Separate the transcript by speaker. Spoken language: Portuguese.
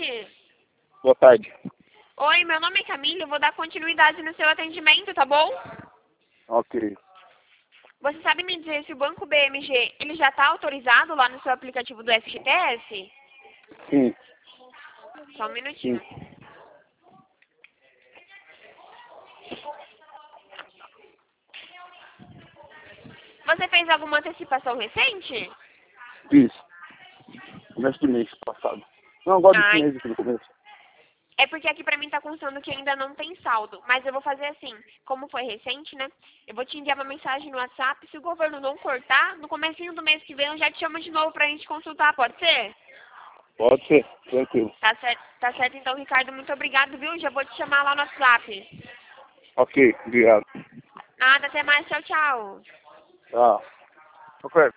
Speaker 1: tarde.
Speaker 2: Boa tarde.
Speaker 1: Oi, meu nome é Camila, eu vou dar continuidade no seu atendimento, tá bom?
Speaker 2: Ok.
Speaker 1: Você sabe me dizer se o Banco BMG ele já está autorizado lá no seu aplicativo do FGTS?
Speaker 2: Sim,
Speaker 1: Só um minutinho.
Speaker 2: sim.
Speaker 1: Você fez alguma antecipação recente?
Speaker 2: Fiz. Começo do mês passado. Não, agora desse
Speaker 1: Ai,
Speaker 2: mês aqui no começo.
Speaker 1: é porque aqui pra mim tá constando que ainda não tem saldo. Mas eu vou fazer assim, como foi recente, né? Eu vou te enviar uma mensagem no WhatsApp. Se o governo não cortar, no comecinho do mês que vem eu já te chamo de novo pra gente consultar, pode ser?
Speaker 2: Pode ser, tranquilo.
Speaker 1: Tá certo então, Ricardo. Muito obrigado, viu? Já vou te chamar lá no WhatsApp.
Speaker 2: Ok, obrigado.
Speaker 1: Nada, até mais. Tchau, tchau.
Speaker 2: Ah, ok.